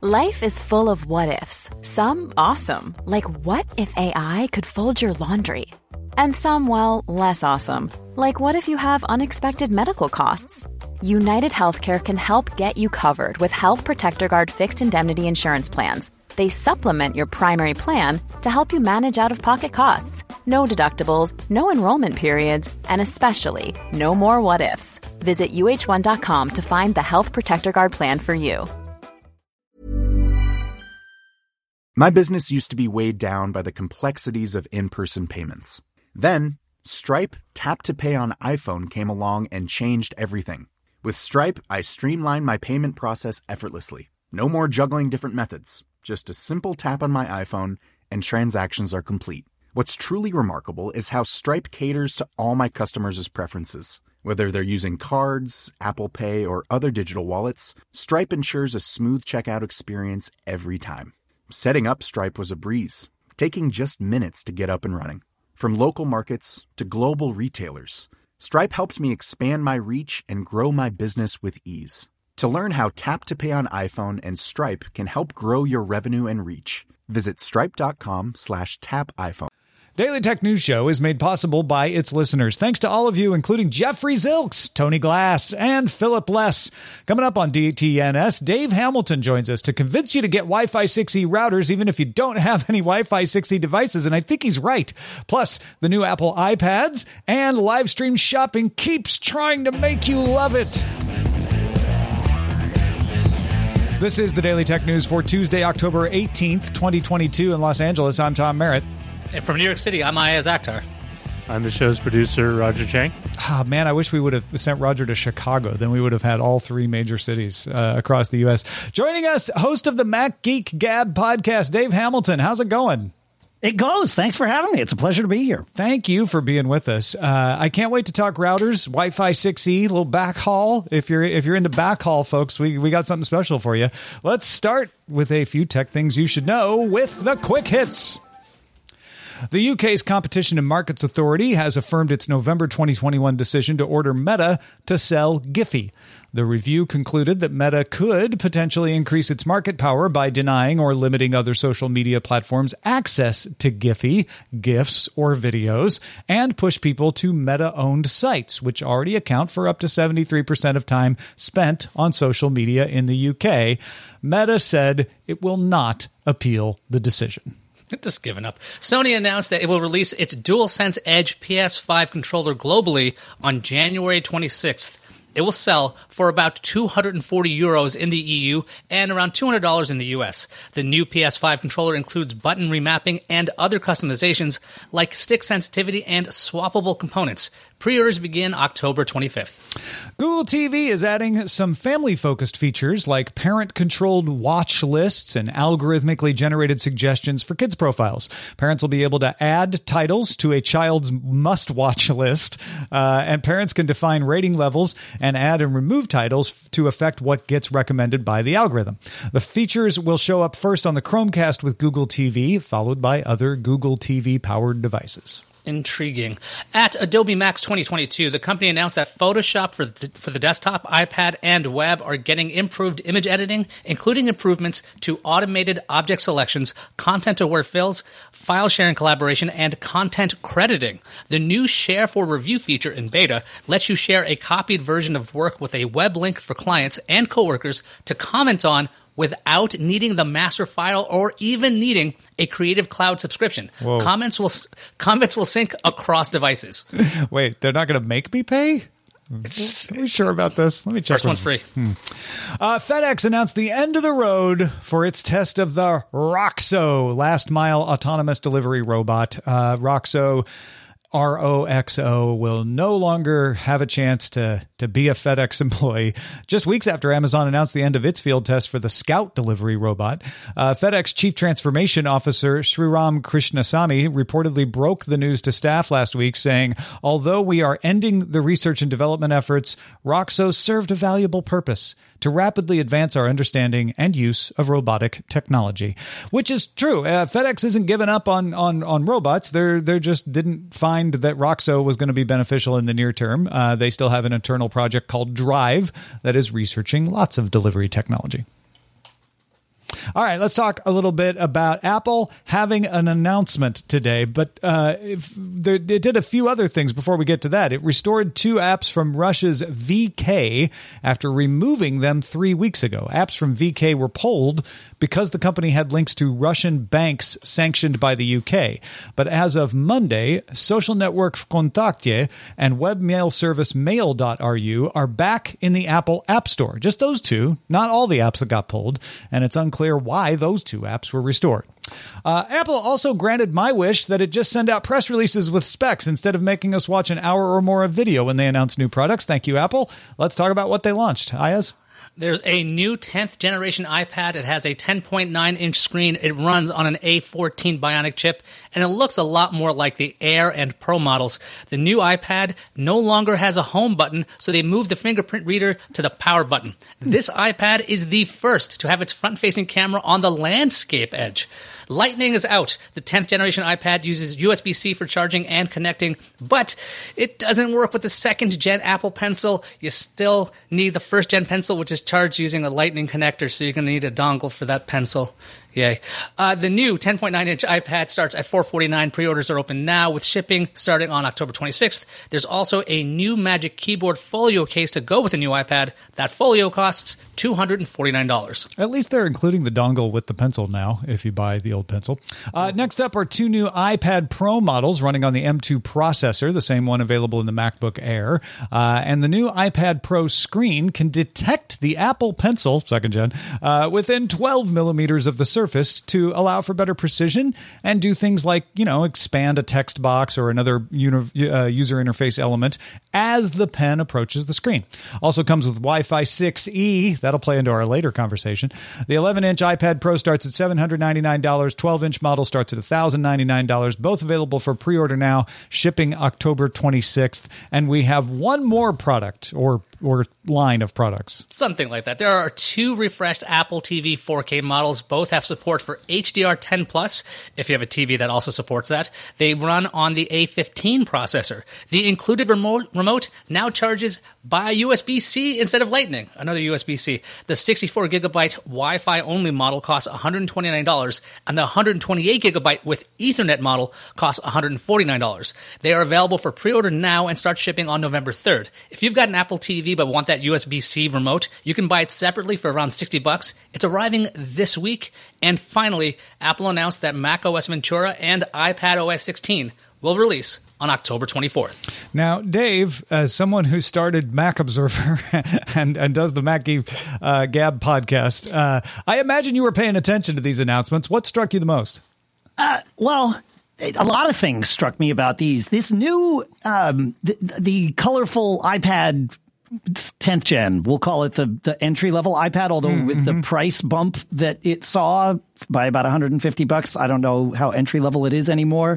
Life is full of what-ifs. Some awesome, like what if AI could fold your laundry? And some, well, less awesome, like what if you have unexpected medical costs? United Healthcare can help get you covered with Health Protector Guard fixed indemnity insurance plans. They supplement your primary plan to help you manage out-of-pocket costs. No deductibles, no enrollment periods, and especially no more what-ifs. Visit uh1.com to find the Health Protector Guard plan for you. My business used to be weighed down by the complexities of in-person payments. Then, Stripe Tap to Pay on iPhone came along and changed everything. With Stripe, I streamlined my payment process effortlessly. No more juggling different methods. Just a simple tap on my iPhone and transactions are complete. What's truly remarkable is how Stripe caters to all my customers' preferences. Whether they're using cards, Apple Pay, or other digital wallets, Stripe ensures a smooth checkout experience every time. Setting up Stripe was a breeze, taking just minutes to get up and running. From local markets to global retailers, Stripe helped me expand my reach and grow my business with ease. To learn how Tap to Pay on iPhone and Stripe can help grow your revenue and reach, visit stripe.com/tapiphone. Daily Tech News Show is made possible by its listeners. Thanks to all of you, including Jeffrey Zilks, Tony Glass, and Philip Less. Coming up on DTNS, Dave Hamilton joins us to convince you to get Wi-Fi 6E routers even if you don't have any Wi-Fi 6E devices, and I think he's right. Plus, the new Apple iPads and live stream shopping keeps trying to make you love it. This is the Daily Tech News for Tuesday, October 18th, 2022 in Los Angeles. I'm Tom Merritt. And from New York City, I'm Ayaz Akhtar. I'm the show's producer, Roger Chang. Ah, man, I wish we would have sent Roger to Chicago. Then we would have had all three major cities across the U.S. Joining us, host of the Mac Geek Gab podcast, Dave Hamilton. How's it going? It goes. Thanks for having me. It's a pleasure to be here. Thank you for being with us. I can't wait to talk routers, Wi-Fi 6E, a little backhaul. If you're into backhaul, folks, we got something special for you. Let's start with a few tech things you should know with the quick hits. The UK's Competition and Markets Authority has affirmed its November 2021 decision to order Meta to sell Giphy. The review concluded that Meta could potentially increase its market power by denying or limiting other social media platforms access to Giphy, GIFs, or videos, and push people to Meta-owned sites, which already account for up to 73% of time spent on social media in the UK. Meta said it will not appeal the decision. Just giving up. Sony announced that it will release its DualSense Edge PS5 controller globally on January 26th. It will sell for about €240 in the EU and around $200 in the US. The new PS5 controller includes button remapping and other customizations like stick sensitivity and swappable components. Pre-orders begin October 25th. Google TV is adding some family-focused features like parent-controlled watch lists and algorithmically generated suggestions for kids' profiles. Parents will be able to add titles to a child's must-watch list, and parents can define rating levels and add and remove titles to affect what gets recommended by the algorithm. The features will show up first on the Chromecast with Google TV, followed by other Google TV-powered devices. Intriguing. At Adobe Max 2022, the company announced that Photoshop for the desktop, iPad, and web are getting improved image editing, including improvements to automated object selections, content-aware fills, file sharing collaboration, and content crediting. The new Share for Review feature in beta lets you share a copied version of work with a web link for clients and coworkers to comment on without needing the master file or even needing a Creative Cloud subscription. Whoa. Comments will sync across devices. Wait, they're not going to make me pay? Are we sure about this? Let me check. First one's free. FedEx announced the end of the road for its test of the Roxo last-mile autonomous delivery robot. Roxo will no longer have a chance to be a FedEx employee. Just weeks after Amazon announced the end of its field test for the Scout delivery robot, FedEx Chief Transformation Officer Sriram Krishnasamy reportedly broke the news to staff last week, saying, although we are ending the research and development efforts, Roxo served a valuable purpose to rapidly advance our understanding and use of robotic technology. Which is true. FedEx isn't giving up on robots. They just didn't find that Roxo was going to be beneficial in the near term. They still have an internal project called Drive that is researching lots of delivery technology. All right, let's talk a little bit about Apple having an announcement today, but it did a few other things before we get to that. It restored 2 apps from Russia's VK after removing them 3 weeks ago. Apps from VK were pulled because the company had links to Russian banks sanctioned by the UK. But as of Monday, social network Vkontakte and webmail service mail.ru are back in the Apple App Store. Just those 2, not all the apps that got pulled, and it's unclear why those 2 apps were restored. Apple also granted my wish that it just send out press releases with specs instead of making us watch an hour or more of video when they announce new products. Thank you, Apple. Let's talk about what they launched. Ayaz? There's a new 10th generation iPad. It has a 10.9-inch screen. It runs on an A14 Bionic chip, and it looks a lot more like the Air and Pro models. The new iPad no longer has a home button, so they moved the fingerprint reader to the power button. This iPad is the first to have its front-facing camera on the landscape edge. Lightning is out. The 10th generation iPad uses USB-C for charging and connecting, but it doesn't work with the 2nd gen Apple Pencil. You still need the 1st gen Pencil, which is charged using a Lightning connector, so you're going to need a dongle for that pencil. Yay. The new 10.9-inch iPad starts at $449. Pre-orders are open now with shipping starting on October 26th. There's also a new Magic Keyboard Folio case to go with the new iPad. That folio costs $249. At least they're including the dongle with the pencil now, if you buy the old pencil. Next up are 2 new iPad Pro models running on the M2 processor, the same one available in the MacBook Air. And the new iPad Pro screen can detect the Apple Pencil, 2nd gen, within 12 millimeters of the surface to allow for better precision and do things like, expand a text box or another user interface element as the pen approaches the screen. Also comes with Wi-Fi 6E. That'll play into our later conversation. The 11-inch iPad Pro starts at $799. 12-inch model starts at $1,099. Both available for pre-order now, shipping October 26th. And we have one more product or line of products. Something like that. There are 2 refreshed Apple TV 4K models. Both have support for HDR10+, if you have a TV that also supports that. They run on the A15 processor. The included remote now charges by USB-C instead of Lightning, another USB-C. The 64GB Wi-Fi only model costs $129, and the 128GB with Ethernet model costs $149. They are available for pre-order now and start shipping on November 3rd. If you've got an Apple TV but want that USB-C remote, you can buy it separately for around $60. It's arriving this week. And finally, Apple announced that macOS Ventura and iPadOS 16 will release on October 24th. Now, Dave, as someone who started Mac Observer and does the Mac Gab podcast, I imagine you were paying attention to these announcements. What struck you the most? Well, a lot of things struck me about these. This new, the colorful iPad 10th gen, we'll call it the entry-level iPad, although with the price bump that it saw by about $150, I don't know how entry-level it is anymore.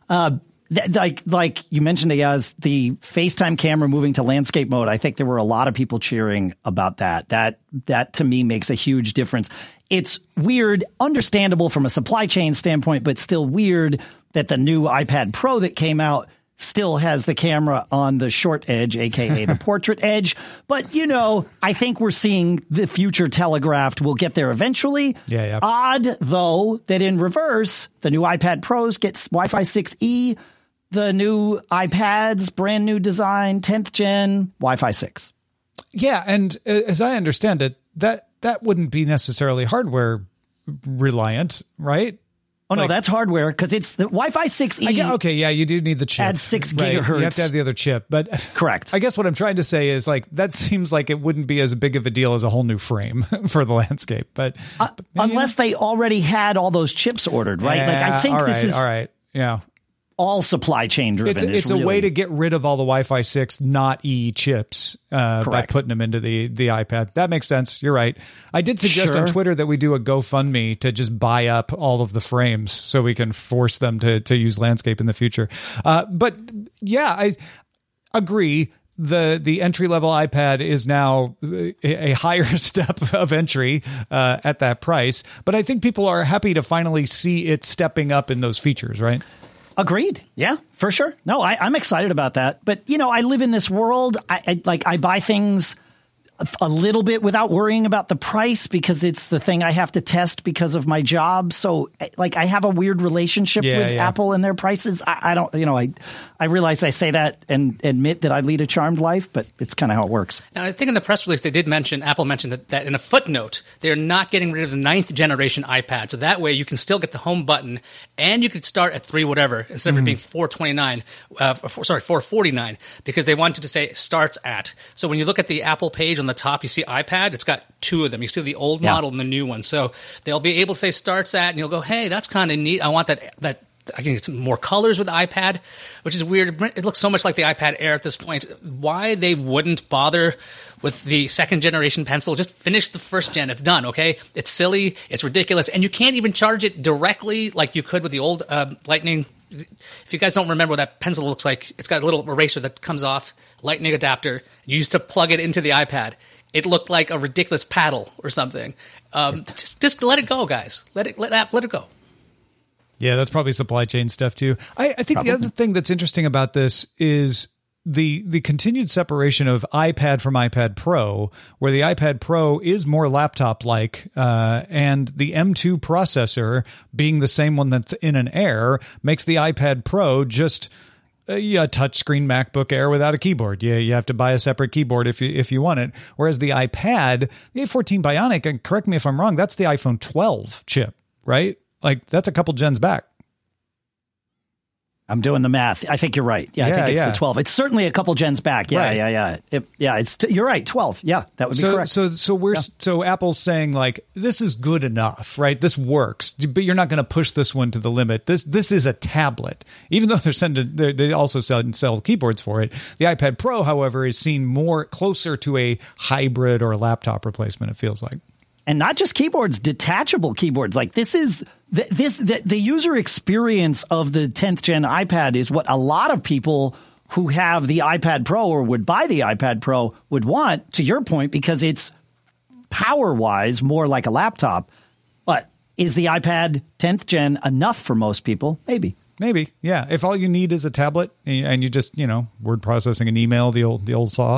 Like you mentioned, Ayaz, the FaceTime camera moving to landscape mode, I think there were a lot of people cheering about that. That to me makes a huge difference. It's weird, understandable from a supply chain standpoint, but still weird that the new iPad Pro that came out still has the camera on the short edge, a.k.a. the portrait edge. But, I think we're seeing the future telegraphed. We'll get there eventually. Yeah. Odd, though, that in reverse, the new iPad Pros gets Wi-Fi 6E, the new iPads, brand new design, 10th gen, Wi-Fi 6. Yeah, and as I understand it, that wouldn't be necessarily hardware reliant, right? Oh, no, that's hardware because it's the Wi-Fi 6E. Okay, yeah, you do need the chip. Adds 6 right. gigahertz. You have to have the other chip. But correct. I guess what I'm trying to say is that seems like it wouldn't be as big of a deal as a whole new frame for the landscape. But unless they already had all those chips ordered, right? Yeah, I think this is all right. Yeah. all supply chain driven. It's really a way to get rid of all the Wi-Fi 6 not E chips by putting them into the iPad. That makes sense. You're right. I did suggest on Twitter that we do a GoFundMe to just buy up all of the frames so we can force them to use landscape in the future. But yeah, I agree. The entry-level iPad is now a higher step of entry at that price. But I think people are happy to finally see it stepping up in those features, right? Agreed. Yeah, for sure. No, I'm excited about that. But, I live in this world. I buy things a little bit without worrying about the price because it's the thing I have to test because of my job. So like I have a weird relationship with Apple and their prices. I don't, I realize I say that and admit that I lead a charmed life, but it's kind of how it works. Now, I think in the press release, Apple mentioned that in a footnote, they're not getting rid of the 9th generation iPad. So that way you can still get the home button and you could start at $3 whatever instead of it being $449 because they wanted to say starts at. So when you look at the Apple page on the top, you see iPad. It's got 2 of them. You see the old model and the new one. So they'll be able to say starts at, and you'll go, hey, that's kind of neat. I want that I can get some more colors with the iPad, which is weird. It looks so much like the iPad Air at this point. Why they wouldn't bother with the 2nd generation pencil? Just finish the 1st gen. It's done, okay? It's silly. It's ridiculous. And you can't even charge it directly like you could with the old Lightning. If you guys don't remember what that pencil looks like, it's got a little eraser that comes off, Lightning adapter. You used to plug it into the iPad. It looked like a ridiculous paddle or something. Just let it go, guys. Let it go. Yeah, that's probably supply chain stuff too. I think the other thing that's interesting about this is the continued separation of iPad from iPad Pro, where the iPad Pro is more laptop-like, and the M2 processor being the same one that's in an Air makes the iPad Pro just a touchscreen MacBook Air without a keyboard. You have to buy a separate keyboard if you want it. Whereas the iPad, the A14 Bionic, and correct me if I'm wrong, that's the iPhone 12 chip, right? Like that's a couple gens back. I'm doing the math. I think you're right. I think it's the 12. It's certainly a couple gens back. Yeah. You're right. 12. Yeah, that would be correct. So Apple's saying like this is good enough, right? This works, but you're not going to push this one to the limit. This is a tablet, even though they also sell keyboards for it. The iPad Pro, however, is seen more closer to a hybrid or a laptop replacement. It feels like. And not just keyboards, detachable keyboards. Like this is the user experience of the 10th gen iPad is what a lot of people who have the iPad Pro or would buy the iPad Pro would want, to your point, because it's power wise more like a laptop. But is the iPad 10th gen enough for most people? Maybe. Yeah. If all you need is a tablet and you just, word processing an email, the old saw,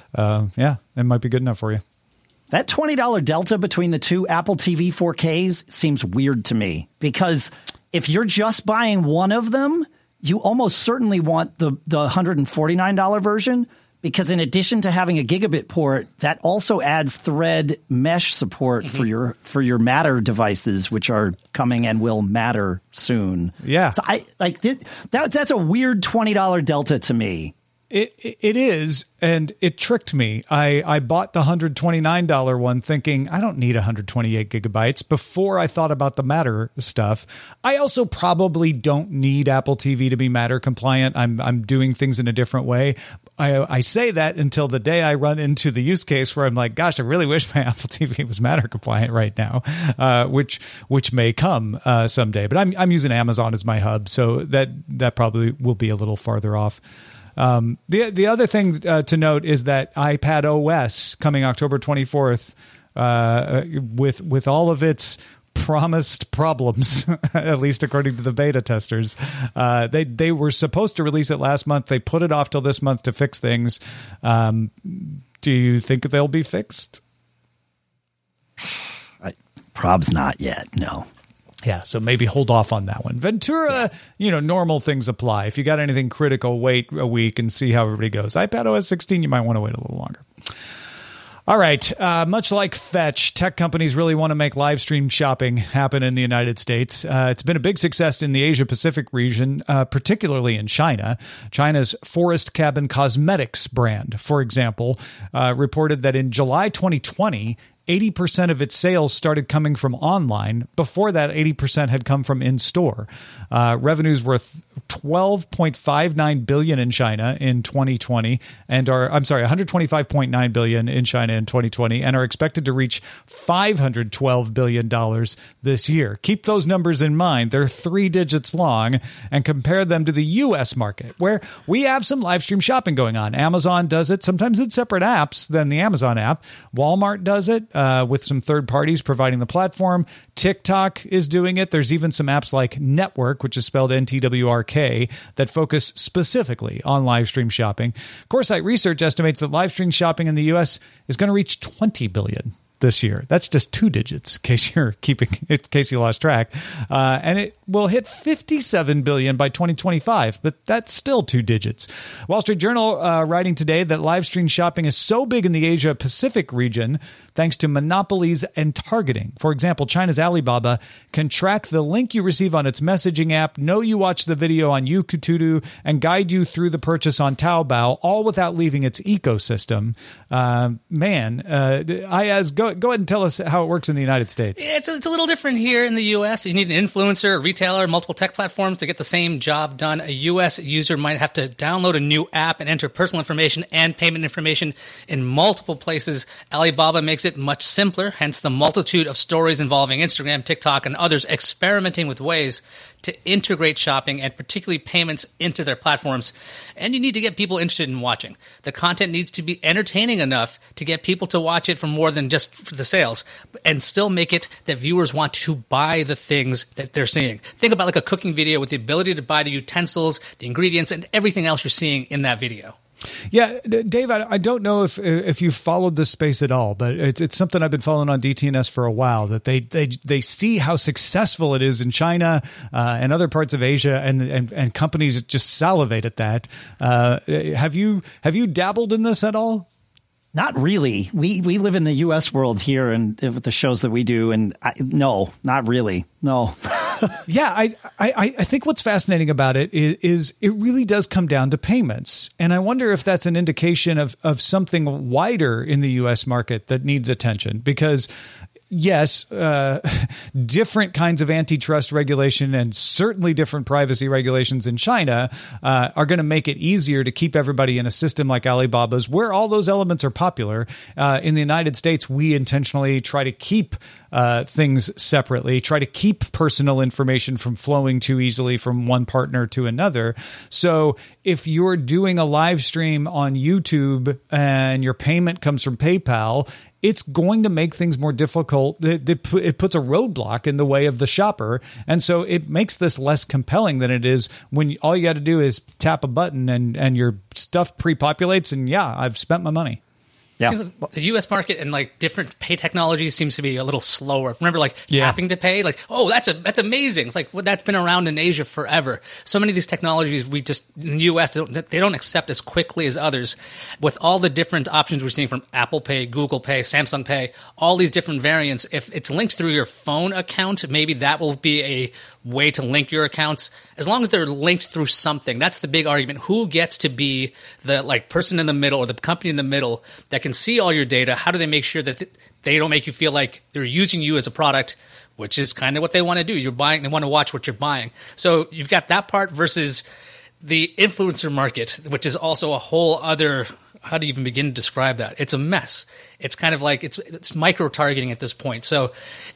it might be good enough for you. That $20 delta between the two Apple TV 4Ks seems weird to me because if you're just buying one of them, you almost certainly want the $149 version because in addition to having a gigabit port, that also adds Thread mesh support for your Matter devices, which are coming and will matter soon. Yeah. So that's a weird $20 delta to me. It is, and it tricked me. I bought the $129 one thinking I don't need 128 gigabytes before I thought about the Matter stuff. I also probably don't need Apple TV to be Matter compliant. I'm doing things in a different way. I say that until the day I run into the use case where I'm like, gosh, I really wish my Apple TV was Matter compliant right now, which may come someday. But I'm using Amazon as my hub, so that probably will be a little farther off. The other thing to note is that iPad OS coming October 24th, with all of its promised problems, at least according to the beta testers, they were supposed to release it last month. They put it off till this month to fix things. Do you think they'll be fixed? Prob's not yet. No. Yeah, so maybe hold off on that one. Ventura, normal things apply. If you got anything critical, wait a week and see how everybody goes. iPad OS 16, you might want to wait a little longer. All right. Much like Fetch, tech companies really want to make live stream shopping happen in the United States. It's been a big success in the Asia Pacific region, particularly in China. China's Forest Cabin Cosmetics brand, for example, reported that in July 2020, 80% of its sales started coming from online. Before that, 80% had come from in-store. Revenues were $12.59 billion in China in 2020, and $125.9 billion in China in 2020, and are expected to reach $512 billion this year. Keep those numbers in mind. They're 3 digits long, and compare them to the U.S. market, where we have some live stream shopping going on. Amazon does it. Sometimes it's separate apps than the Amazon app. Walmart does it. with some third parties providing the platform. TikTok is doing it. There's even some apps like Network, which is spelled NTWRK, that focus specifically on live stream shopping. Coresight Research estimates that live stream shopping in the U.S. is going to reach 20 billion this year. That's just 2 digits, in case you lost track. And it will hit 57 billion by 2025, but that's still 2 digits. Wall Street Journal writing today that live stream shopping is so big in the Asia Pacific region thanks to monopolies and targeting. For example, China's Alibaba can track the link you receive on its messaging app, know you watched the video on Yoututu, and guide you through the purchase on Taobao, all without leaving its ecosystem. Ayaz, go ahead and tell us how it works in the United States. It's a little different here in the U.S. You need an influencer, a retailer, multiple tech platforms to get the same job done. A U.S. user might have to download a new app and enter personal information and payment information in multiple places. Alibaba makes it much simpler, hence the multitude of stories involving Instagram, TikTok, and others experimenting with ways to integrate shopping and particularly payments into their platforms. And you need to get people interested in watching. The content needs to be entertaining enough to get people to watch it for more than just for the sales, and still make it that viewers want to buy the things that they're seeing. Think about like a cooking video with the ability to buy the utensils, the ingredients, and everything else you're seeing in that video. Yeah, Dave, I don't know if you've followed this space at all, but it's something I've been following on DTNS for a while, that they see how successful it is in China and other parts of Asia, and companies just salivate at that. Have you dabbled in this at all? Not really. We live in the U.S. world here, and with the shows that we do, and no, not really. No. Yeah, I think what's fascinating about it is it really does come down to payments. And I wonder if that's an indication of something wider in the U.S. market that needs attention, because yes, different kinds of antitrust regulation and certainly different privacy regulations in China are going to make it easier to keep everybody in a system like Alibaba's, where all those elements are popular. In the United States, we intentionally try to keep things separately, try to keep personal information from flowing too easily from one partner to another. So if you're doing a live stream on YouTube and your payment comes from PayPal, it's going to make things more difficult. It puts a roadblock in the way of the shopper. And so it makes this less compelling than it is when all you got to do is tap a button and your stuff pre-populates, and yeah, I've spent my money. Yeah. Seems like the U.S. market and like different pay technologies seems to be a little slower. Remember, like tapping to pay, like, oh, that's amazing. It's like, well, that's been around in Asia forever. So many of these technologies we just in the U.S. they don't accept as quickly as others. With all the different options we're seeing from Apple Pay, Google Pay, Samsung Pay, all these different variants. If it's linked through your phone account, maybe that will be a way to link your accounts, as long as they're linked through something. That's the big argument. Who gets to be the like person in the middle or the company in the middle that can see all your data? How do they make sure that they don't make you feel like they're using you as a product, which is kind of what they want to do. You're buying, they want to watch what you're buying. So you've got that part versus the influencer market, which is also a whole other, how do you even begin to describe that? It's a mess. It's kind of like it's micro-targeting at this point. So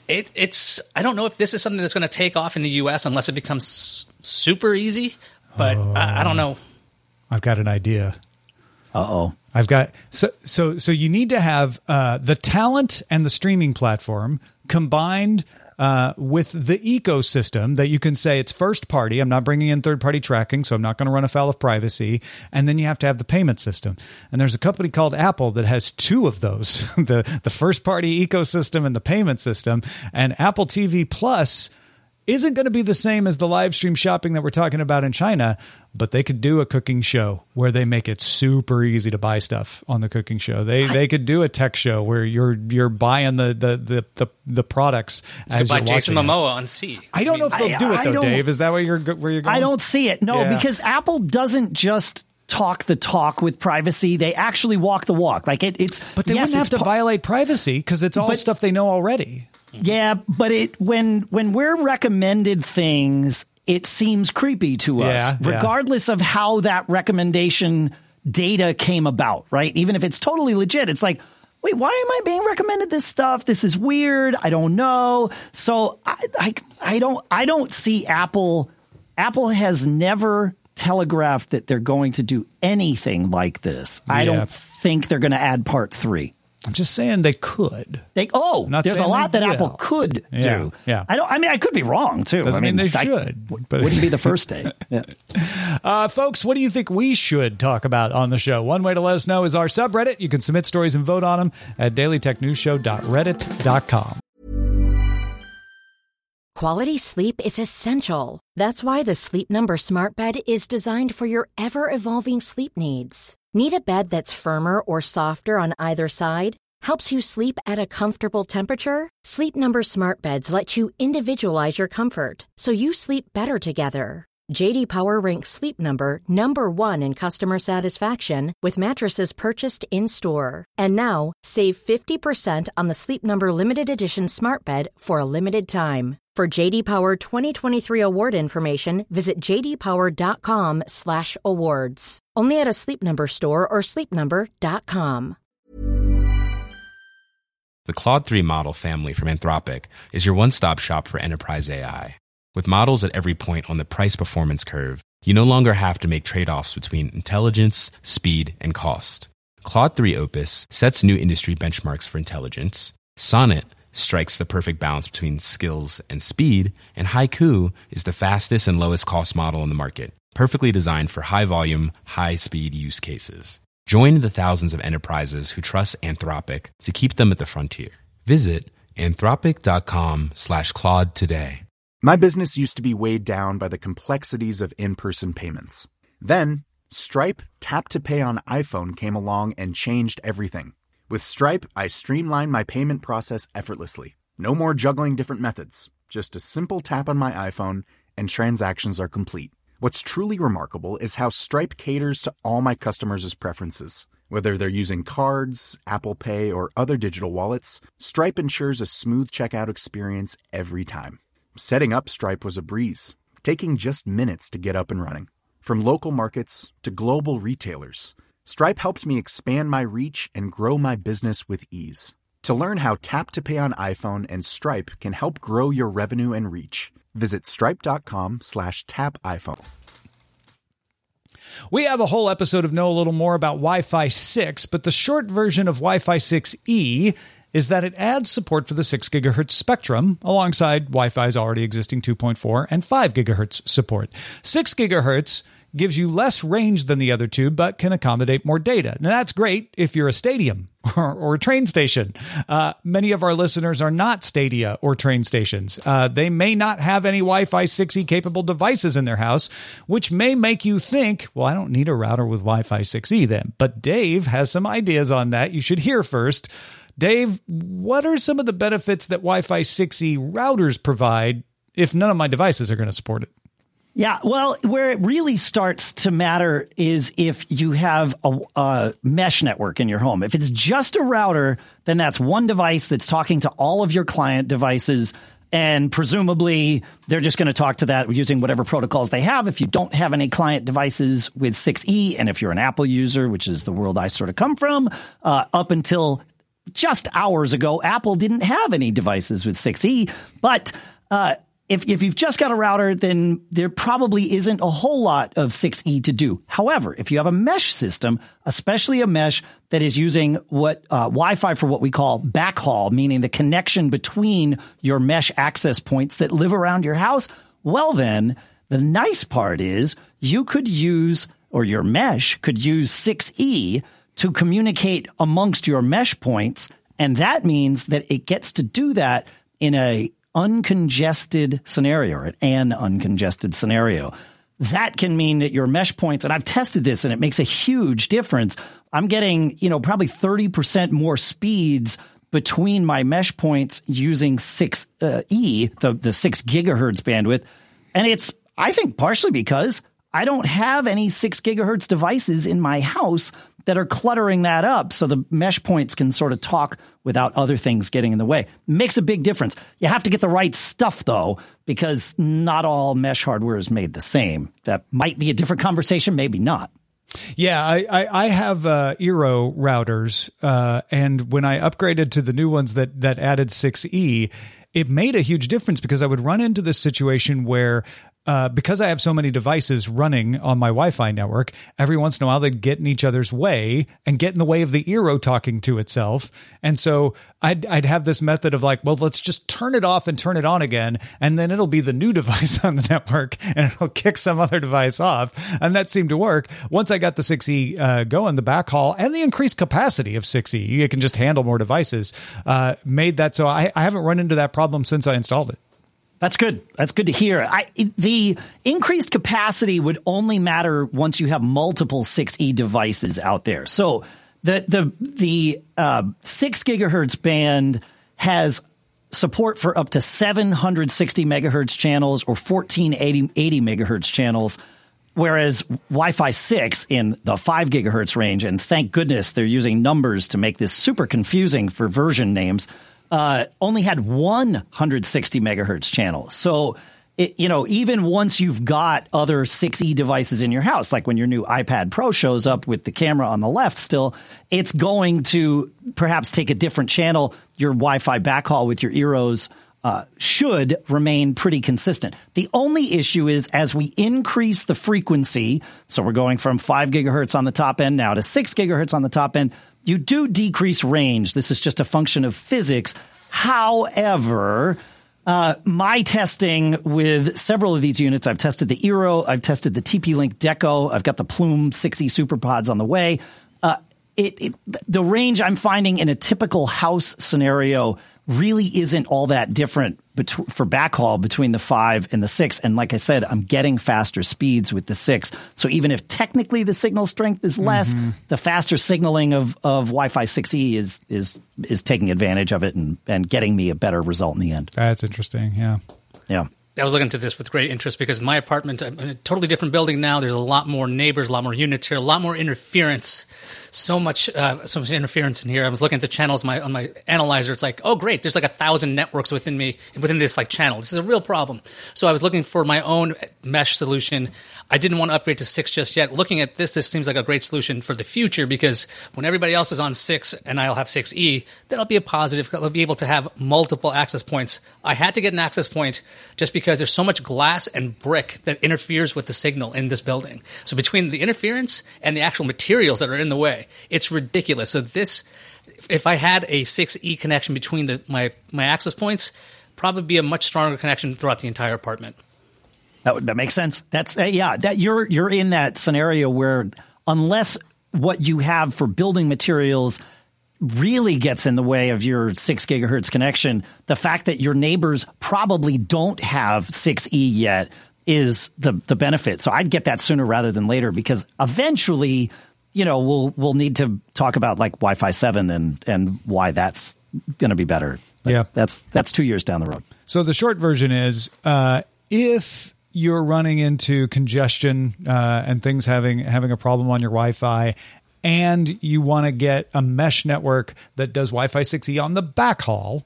it's I don't know if this is something that's going to take off in the U.S. unless it becomes super easy, but I don't know. I've got an idea. Uh-oh. I've got so you need to have the talent and the streaming platform combined with the ecosystem that you can say it's first party. I'm not bringing in third party tracking, so I'm not going to run afoul of privacy. And then you have to have the payment system. And there's a company called Apple that has 2 of those, the first party ecosystem and the payment system. And Apple TV Plus isn't going to be the same as the live stream shopping that we're talking about in China, but they could do a cooking show where they make it super easy to buy stuff on the cooking show. They could do a tech show where you're buying the products as you're watching. Jason Momoa on C. I don't know if they'll do it though, Dave. Is that where you're going? I don't see it. No, because Apple doesn't just talk the talk with privacy. They actually walk the walk. Like it's. But they wouldn't have to violate privacy because it's all stuff they know already. Yeah, but when we're recommended things, it seems creepy to us, regardless of how that recommendation data came about, right? Even if it's totally legit, it's like, wait, why am I being recommended this stuff? This is weird. I don't know. So I don't see Apple. Apple has never telegraphed that they're going to do anything like this. I don't think they're going to add part 3. I'm just saying they could. There's a lot that Apple could do. Yeah. I could be wrong too. Doesn't mean they should. But wouldn't be the first day. Yeah. Folks, what do you think we should talk about on the show? One way to let us know is our subreddit. You can submit stories and vote on them at dailytechnewsshow.reddit.com. Quality sleep is essential. That's why the Sleep Number Smart Bed is designed for your ever-evolving sleep needs. Need a bed that's firmer or softer on either side? Helps you sleep at a comfortable temperature? Sleep Number Smart Beds let you individualize your comfort, so you sleep better together. J.D. Power ranks Sleep Number number 1 in customer satisfaction with mattresses purchased in-store. And now, save 50% on the Sleep Number Limited Edition Smart Bed for a limited time. For J.D. Power 2023 award information, visit jdpower.com/awards. Only at a Sleep Number store or sleepnumber.com. The Claude 3 model family from Anthropic is your one-stop shop for enterprise AI. With models at every point on the price-performance curve, you no longer have to make trade-offs between intelligence, speed, and cost. Claude 3 Opus sets new industry benchmarks for intelligence. Sonnet strikes the perfect balance between skills and speed. And Haiku is the fastest and lowest cost model in the market, perfectly designed for high-volume, high-speed use cases. Join the thousands of enterprises who trust Anthropic to keep them at the frontier. Visit anthropic.com/Claude today. My business used to be weighed down by the complexities of in-person payments. Then, Stripe Tap to Pay on iPhone came along and changed everything. With Stripe, I streamlined my payment process effortlessly. No more juggling different methods. Just a simple tap on my iPhone and transactions are complete. What's truly remarkable is how Stripe caters to all my customers' preferences. Whether they're using cards, Apple Pay, or other digital wallets, Stripe ensures a smooth checkout experience every time. Setting up Stripe was a breeze, taking just minutes to get up and running. From local markets to global retailers, Stripe helped me expand my reach and grow my business with ease. To learn how Tap to Pay on iPhone and Stripe can help grow your revenue and reach, visit stripe.com/tapiphone. We have a whole episode of Know a Little More about Wi-Fi 6, but the short version of Wi-Fi 6E is that it adds support for the 6 gigahertz spectrum alongside Wi-Fi's already existing 2.4 and 5 gigahertz support. 6 gigahertz gives you less range than the other two, but can accommodate more data. Now, that's great if you're a stadium or a train station. Many of our listeners are not stadia or train stations. They may not have any Wi-Fi 6E capable devices in their house, which may make you think, well, I don't need a router with Wi-Fi 6E then. But Dave has some ideas on that. You should hear first. Dave, what are some of the benefits that Wi-Fi 6E routers provide if none of my devices are going to support it? Yeah, well, where it really starts to matter is if you have a mesh network in your home. If it's just a router, then that's one device that's talking to all of your client devices, and presumably they're just going to talk to that using whatever protocols they have. If you don't have any client devices with 6E, and if you're an Apple user, which is the world I sort of come from, up until just hours ago, Apple didn't have any devices with 6E, but if you've just got a router, then there probably isn't a whole lot of 6E to do. However, if you have a mesh system, especially a mesh that is using what Wi-Fi for what we call backhaul, meaning the connection between your mesh access points that live around your house, well then, the nice part is you could use, or your mesh could use 6E to communicate amongst your mesh points, and that means that it gets to do that in an uncongested scenario. That can mean that your mesh points, and I've tested this and it makes a huge difference. I'm getting, probably 30% more speeds between my mesh points using 6E, the 6 gigahertz bandwidth. And it's, I think, partially because I don't have any 6 gigahertz devices in my house that are cluttering that up, so the mesh points can sort of talk without other things getting in the way. Makes a big difference. You have to get the right stuff, though, because not all mesh hardware is made the same. That might be a different conversation, maybe not. Yeah, I have Eero routers, and when I upgraded to the new ones that added 6E, it made a huge difference because I would run into this situation where because I have so many devices running on my Wi-Fi network, every once in a while they'd get in each other's way and get in the way of the Eero talking to itself. And so I'd have this method of like, well, let's just turn it off and turn it on again. And then it'll be the new device on the network and it'll kick some other device off. And that seemed to work. Once I got the 6E going, the backhaul and the increased capacity of 6E, you can just handle more devices, made that so I haven't run into that problem since I installed it. That's good. That's good to hear. The increased capacity would only matter once you have multiple 6E devices out there. So the 6 gigahertz band has support for up to 760 megahertz channels or 1480 megahertz channels, whereas Wi-Fi 6 in the 5 gigahertz range, and thank goodness they're using numbers to make this super confusing for version names, only had 160 megahertz channels. So, even once you've got other 6E devices in your house, like when your new iPad Pro shows up with the camera on the left still, it's going to perhaps take a different channel. Your Wi-Fi backhaul with your Eeros should remain pretty consistent. The only issue is as we increase the frequency, so we're going from 5 gigahertz on the top end now to 6 gigahertz on the top end, you do decrease range. This is just a function of physics. However, my testing with several of these units, I've tested the Eero, I've tested the TP-Link Deco, I've got the Plume 6E SuperPods on the way. The range I'm finding in a typical house scenario really isn't all that different for backhaul between the 5 and the 6. And like I said, I'm getting faster speeds with the 6. So even if technically the signal strength is less, the faster signaling of Wi-Fi 6E is taking advantage of it and getting me a better result in the end. That's interesting. Yeah. Yeah. I was looking into this with great interest because my apartment, I'm in a totally different building now. There's a lot more neighbors, a lot more units here, a lot more interference. So much interference in here. I was looking at the channels on my analyzer. It's like, oh, great. There's like 1,000 networks within this like channel. This is a real problem. So I was looking for my own mesh solution. I didn't want to upgrade to 6 just yet. Looking at this seems like a great solution for the future because when everybody else is on 6 and I'll have 6E, that'll be a positive. I'll be able to have multiple access points. I had to get an access point just because there's so much glass and brick that interferes with the signal in this building. So between the interference and the actual materials that are in the way, it's ridiculous. So this, if I had a 6E connection between my access points, probably be a much stronger connection throughout the entire apartment. That makes sense. That's that you're in that scenario where unless what you have for building materials really gets in the way of your 6 gigahertz connection, the fact that your neighbors probably don't have 6E yet is the benefit. So I'd get that sooner rather than later because eventually, we'll need to talk about like Wi-Fi 7 and why that's going to be better. But yeah, that's 2 years down the road. So the short version is if you're running into congestion and things having a problem on your Wi-Fi, and you want to get a mesh network that does Wi-Fi 6E on the backhaul,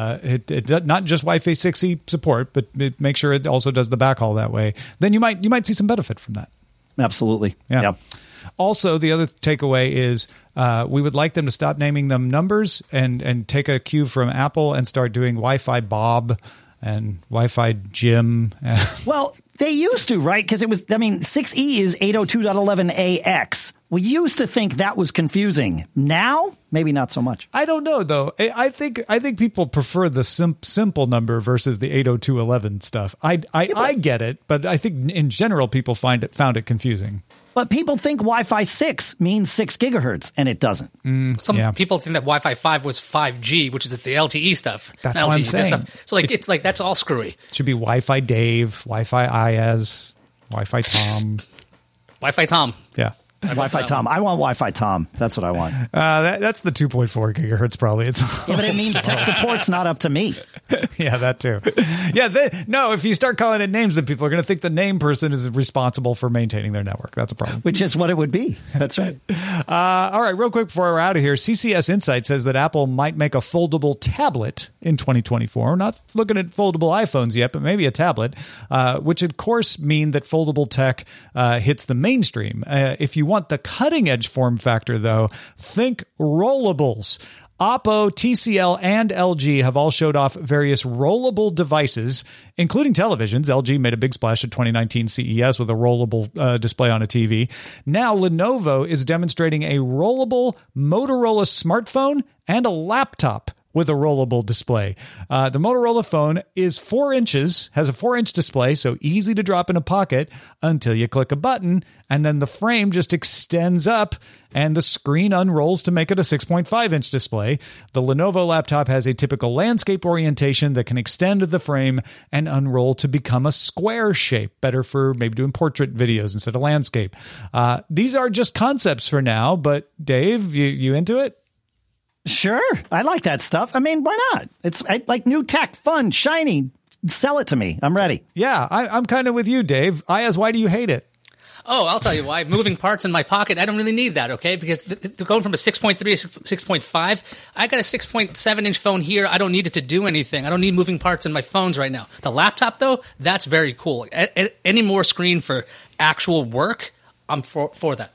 it not just Wi-Fi 6E support, but make sure it also does the backhaul that way, then you might see some benefit from that. Absolutely. Yeah. Yep. Also, the other takeaway is we would like them to stop naming them numbers and take a cue from Apple and start doing Wi-Fi Bob and Wi-Fi Jim. Well, they used to, right? Because 6E is 802.11ax. We used to think that was confusing. Now, maybe not so much. I don't know, though. I think people prefer the simple number versus the 802.11 stuff. I get it, but I think in general people found it confusing. But people think Wi-Fi 6 means 6 gigahertz, and it doesn't. Some people think that Wi-Fi 5 was 5G, which is the LTE stuff. That's what I'm saying. Stuff. So it's like that's all screwy. It should be Wi-Fi Dave, Wi-Fi IAS, Wi-Fi Tom. Wi-Fi Tom. Yeah. Wi-Fi Tom. I want Wi-Fi Tom. That's what I want. That's the 2.4 gigahertz probably. It's but it means tech support's not up to me. Yeah, that too. Yeah, if you start calling it names, then people are going to think the name person is responsible for maintaining their network. That's a problem. Which is what it would be. That's right. All right, real quick before we're out of here, CCS Insight says that Apple might make a foldable tablet in 2024. We're not looking at foldable iPhones yet, but maybe a tablet, which of course mean that foldable tech hits the mainstream. If you want the cutting edge form factor, though, think rollables. Oppo, TCL, and LG have all showed off various rollable devices, including televisions. LG made a big splash at 2019 CES with a rollable display on a TV. Now, Lenovo is demonstrating a rollable Motorola smartphone and a laptop with a rollable display. The Motorola phone is 4 inches, has a 4-inch display, so easy to drop in a pocket until you click a button, and then the frame just extends up and the screen unrolls to make it a 6.5-inch display. The Lenovo laptop has a typical landscape orientation that can extend the frame and unroll to become a square shape, better for maybe doing portrait videos instead of landscape. These are just concepts for now, but Dave, you into it? Sure. I like that stuff. I mean, why not? It's like new tech, fun, shiny. Sell it to me. I'm ready. Yeah, I'm kind of with you, Dave. Ayaz, why do you hate it? Oh, I'll tell you why. Moving parts in my pocket, I don't really need that, okay? Because going from a 6.3 to 6.5, I got a 6.7-inch phone here. I don't need it to do anything. I don't need moving parts in my phones right now. The laptop, though, that's very cool. Any more screen for actual work, I'm for that.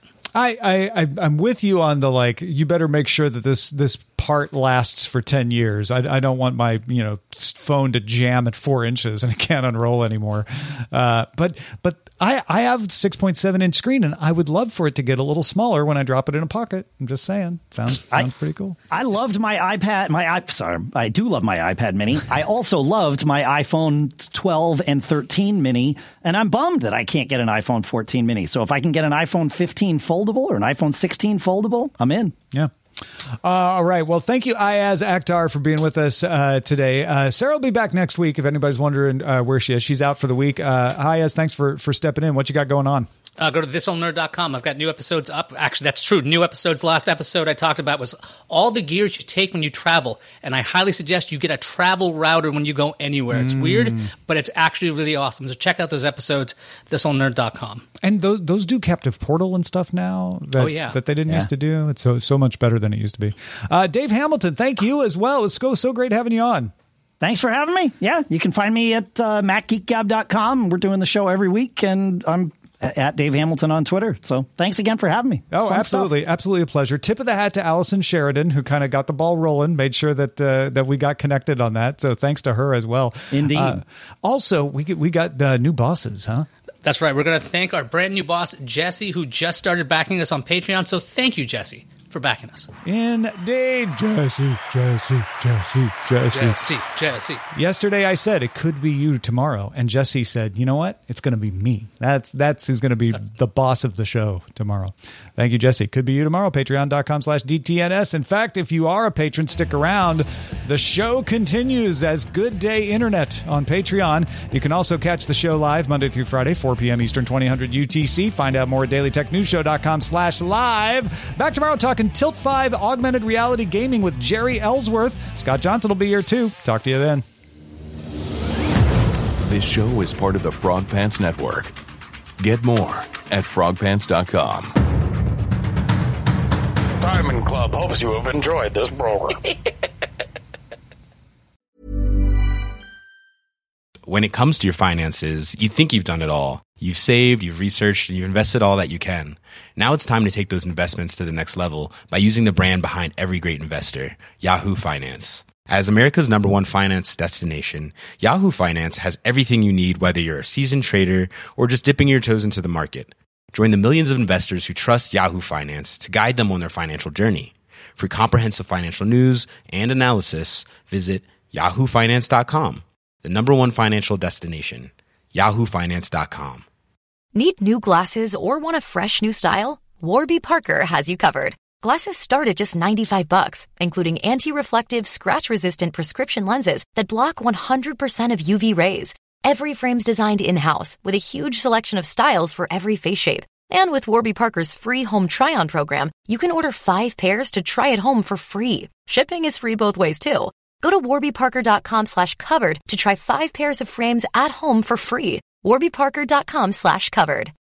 I'm with you on the, like, you better make sure that this part lasts for 10 years. I don't want my, phone to jam at 4 inches and it can't unroll anymore. But I have 6.7-inch screen and I would love for it to get a little smaller when I drop it in a pocket. I'm just saying. Sounds pretty cool. I loved my iPad. I do love my iPad mini. I also loved my iPhone 12 and 13 mini, and I'm bummed that I can't get an iPhone 14 mini. So if I can get an iPhone 15 foldable or an iPhone 16 foldable, I'm in. Yeah. All right. Well, thank you, Ayaz Akhtar, for being with us today. Sarah will be back next week if anybody's wondering where she is. She's out for the week. Ayaz, thanks for stepping in. What you got going on? Go to thisoldnerd.com. I've got new episodes up. Actually, that's true. New episodes. The last episode I talked about was all the gears you take when you travel. And I highly suggest you get a travel router when you go anywhere. It's weird, but it's actually really awesome. So check out those episodes, thisoldnerd.com. And those do Captive Portal and stuff now that they didn't used to do. It's so much better than it used to be. Dave Hamilton, thank you as well. It was so great having you on. Thanks for having me. Yeah, you can find me at macgeekgab.com. We're doing the show every week, and I'm at Dave Hamilton on Twitter. So thanks again for having me. Oh, absolutely. Stuff. Absolutely a pleasure. Tip of the hat to Allison Sheridan, who kind of got the ball rolling, made sure that we got connected on that. So thanks to her as well. Indeed. Also, we got new bosses, huh? That's right. We're going to thank our brand new boss, Jesse, who just started backing us on Patreon. So thank you, Jesse, for backing us. Indeed. Jesse. Yesterday I said it could be you tomorrow, and Jesse said, you know what? It's going to be me. That's who's going to be the boss of the show tomorrow. Thank you, Jesse. Could be you tomorrow. Patreon.com/DTNS. In fact, if you are a patron, stick around. The show continues as Good Day Internet on Patreon. You can also catch the show live Monday through Friday, 4 p.m. Eastern, 2000 UTC. Find out more at dailytechnewsshow.com/live. Back tomorrow talking Tilt 5 augmented reality gaming with Jerry Ellsworth. Scott Johnson will be here too. Talk to you then. This show is part of the Frog Pants Network. Get more at frogpants.com. Diamond Club hopes you have enjoyed this program. When it comes to your finances, you think you've done it all. You've saved, you've researched, and you've invested all that you can. Now it's time to take those investments to the next level by using the brand behind every great investor, Yahoo Finance. As America's #1 finance destination, Yahoo Finance has everything you need, whether you're a seasoned trader or just dipping your toes into the market. Join the millions of investors who trust Yahoo Finance to guide them on their financial journey. For comprehensive financial news and analysis, visit yahoofinance.com, the #1 financial destination, yahoofinance.com. Need new glasses or want a fresh new style? Warby Parker has you covered. Glasses start at just $95, including anti-reflective, scratch-resistant prescription lenses that block 100% of UV rays. Every frame's designed in-house with a huge selection of styles for every face shape. And with Warby Parker's free home try-on program, you can order 5 pairs to try at home for free. Shipping is free both ways, too. Go to warbyparker.com/covered to try 5 pairs of frames at home for free. warbyparker.com/covered.